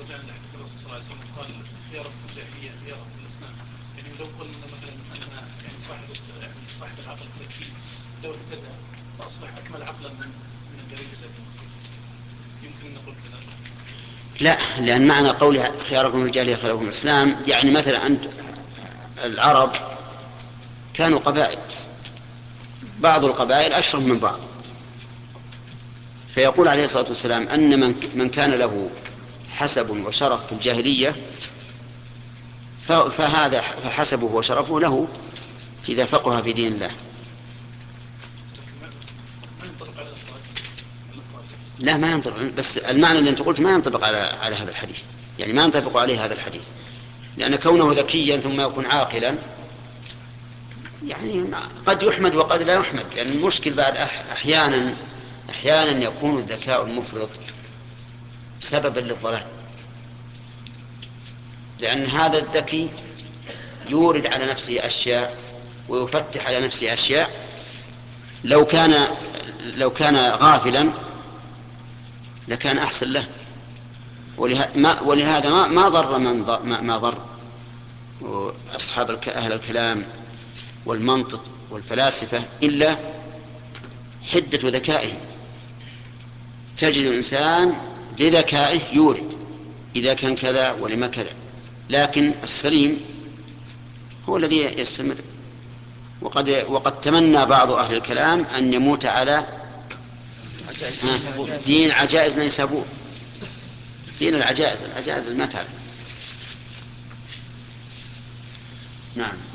رجعنا لحديث الرسول صلى الله عليه وسلم قال خياركم في الجاهلية خياركم في الإسلام. يعني لو قلنا مثلا أننا يعني صاحب العقل الذكي لو اهتدى فأصبح أكمل عقلا من الجريد الذي يمكن أن نقول كذا. لا، لأن معنى قولها خياركم في الجاهلية خياركم في الإسلام يعني مثلا أنت العرب كانوا قبائل، بعض القبائل أشرف من بعض، فيقول عليه الصلاة والسلام أن من كان له حسب وشرف في الجاهلية فهذا فحسبه وشرفه له إذا فقه في دين الله. ما ينطبق على الأفراد. لا ما ينطبق، بس المعنى اللي أنت قلت ما ينطبق على هذا الحديث، يعني ما ينطبق عليه هذا الحديث، لأن كونه ذكيا ثم يكون عاقلا يعني قد يحمد وقد لا يحمد، لأن المشكل بعد أحيانا يكون الذكاء المفرط سببا للضلال، لأن هذا الذكي يورد على نفسه أشياء ويفتح على نفسه أشياء لو كان غافلا لكان أحسن له. ولهذا ما ضر ما ضر أصحاب أهل الكلام والمنطق والفلاسفة إلا حدة ذكائهم. تجد الإنسان لذكائه يورد إذا كان كذا ولما كذا، لكن السليم هو الذي يستمر. وقد تمنى بعض أهل الكلام أن يموت على دين عجائز نيسابور، دين العجائز ما تعرف. نعم.